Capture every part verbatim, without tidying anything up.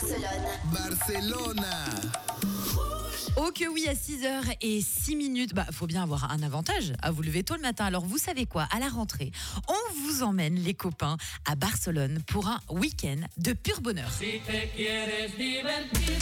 Barcelone. Barcelona. Oh que oui, à six heures six minutes, bah faut bien avoir un avantage à vous lever tôt le matin. Alors vous savez quoi, à la rentrée, on vous emmène les copains à Barcelone pour un week-end de pur bonheur. Si te quieres divertir.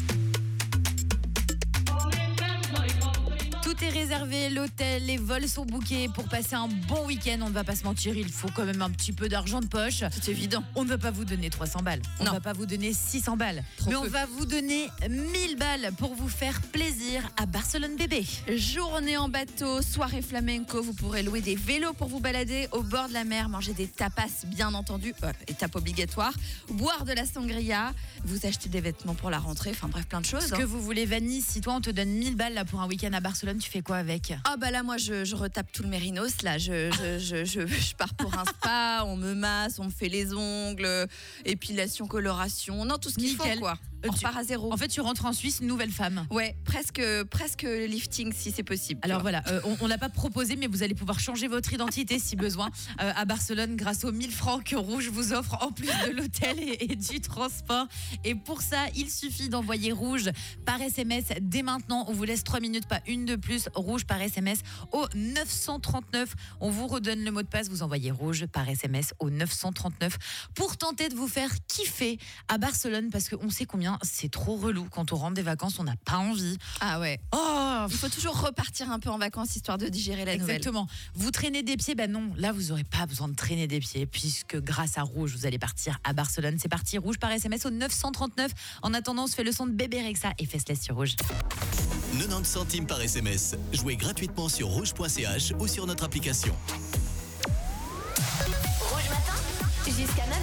Tout est réservé, l'hôtel, les vols sont bookés. Pour passer un bon week-end, on ne va pas se mentir, il faut quand même un petit peu d'argent de poche. C'est évident. On ne va pas vous donner trois cents balles, on ne va pas vous donner six cents balles, Trop mais peu. on va vous donner mille balles pour vous faire plaisir à Barcelone bébé. Journée en bateau, soirée flamenco, vous pourrez louer des vélos pour vous balader au bord de la mer, manger des tapas bien entendu, euh, étape obligatoire, boire de la sangria, vous acheter des vêtements pour la rentrée, enfin bref plein de choses. Ce que vous voulez, Vanny, si toi on te donne mille balles là pour un week-end à Barcelone, tu fais quoi avec? Ah bah là moi je, je retape tout le mérinos là, je, je, je, je, je pars pour un spa, on me masse, on me fait les ongles, épilation, coloration, non tout ce qu'il faut Nickel. quoi. Euh, On tu- repart à zéro. En fait, tu rentres en Suisse, nouvelle femme. Ouais, presque, presque lifting si c'est possible. tu Alors vois. voilà, euh, on, on l'a pas proposé, mais vous allez pouvoir changer votre identité si besoin euh, à Barcelone grâce aux mille francs que Rouge vous offre en plus de l'hôtel et, et du transport. Et pour ça, il suffit d'envoyer Rouge par S M S dès maintenant. On vous laisse trois minutes, pas une de plus. Rouge par S M S au neuf cent trente-neuf. On vous redonne le mot de passe. Vous envoyez Rouge par S M S au neuf cent trente-neuf pour tenter de vous faire kiffer à Barcelone parce qu'on sait combien c'est trop relou quand on rentre des vacances, on n'a pas envie. Ah ouais. Oh, Il faut toujours repartir un peu en vacances histoire de digérer la nouvelle. exactement. Vous traînez des pieds, ben non, là vous n'aurez pas besoin de traîner des pieds puisque grâce à Rouge, vous allez partir à Barcelone. C'est parti, Rouge par S M S au neuf cent trente-neuf. En attendant, on se fait le son de Bébé Rexha et Fessless sur Rouge. quatre-vingt-dix centimes par S M S. Jouez gratuitement sur rouge point c h ou sur notre application. Rouge matin, jusqu'à neuf heures.